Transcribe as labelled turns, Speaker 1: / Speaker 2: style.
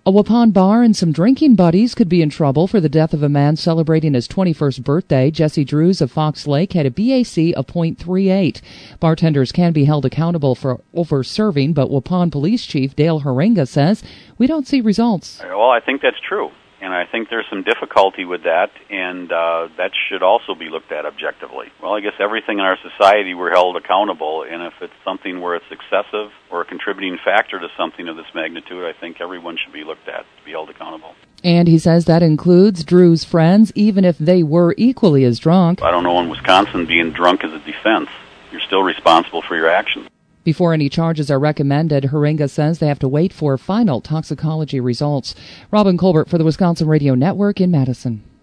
Speaker 1: A Waupun bar and some drinking buddies could be in trouble for the death of a man celebrating his 21st birthday. Jesse Drews of Fox Lake had a BAC of .38. Bartenders can be held accountable for over-serving, but Waupun Police Chief Dale Haringa says, "We don't see results."
Speaker 2: Well, I think that's true. And I think there's some difficulty with that, and that should also be looked at objectively. Well, I guess everything in our society we're held accountable, and if it's something where it's excessive or a contributing factor to something of this magnitude, I think everyone should be looked at to be held accountable.
Speaker 1: And he says that includes Drew's friends, even if they were equally as drunk.
Speaker 2: I don't know in Wisconsin being drunk is a defense. You're still responsible for your actions.
Speaker 1: Before any charges are recommended, Haringa says they have to wait for final toxicology results. Robin Colbert for the Wisconsin Radio Network in Madison.